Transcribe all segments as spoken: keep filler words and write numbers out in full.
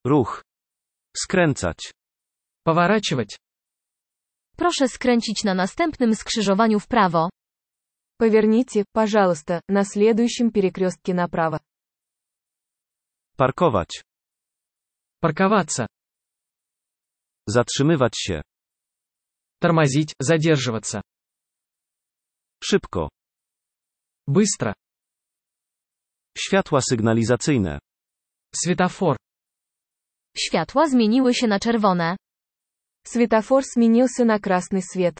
Ruch. Skręcać. Поворачивать. Proszę skręcić na następnym skrzyżowaniu w prawo. Поверните, пожалуйста, на следующем перекрестке направо. Parkować. Парковаться. Zatrzymywać się. Тормозить, задерживаться. Szybko. Быстро. Światła sygnalizacyjne. Светофор. Światła zmieniły się na czerwone. Светофор сменился на красный свет.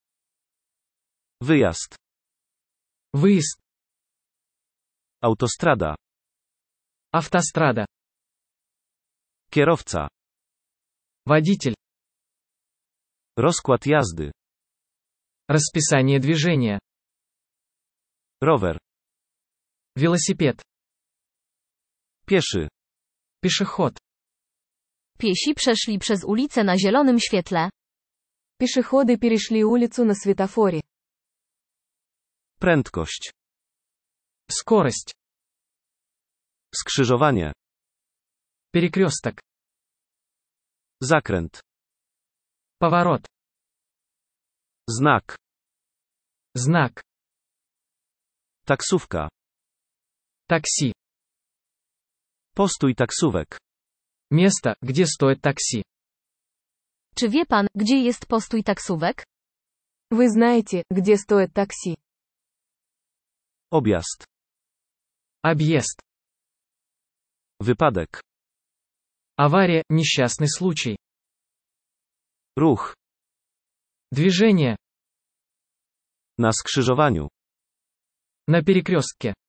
Wyjazd. Выезд. Autostrada. Автострада. Kierowca. Водитель. Rozkład jazdy. Расписание движения. Rower. Велосипед. Pieszy. Пешеход. Piesi przeszli przez ulicę na zielonym świetle. Пешеходы перешли улицу на светофоре. Prędkość. Скорость. Skrzyżowanie. Перекресток. Zakręt. Поворот. Znak. Знак. Taksówka. Такси. Postój taksówek. Место, где стоит такси. Czy wie pan, gdzie jest postój taksówek? Вы знаете, где стоит такси? Objazd. Объезд. Wypadek. Авария, несчастный случай. Ruch. Движение. Na skrzyżowaniu. На перекрестке.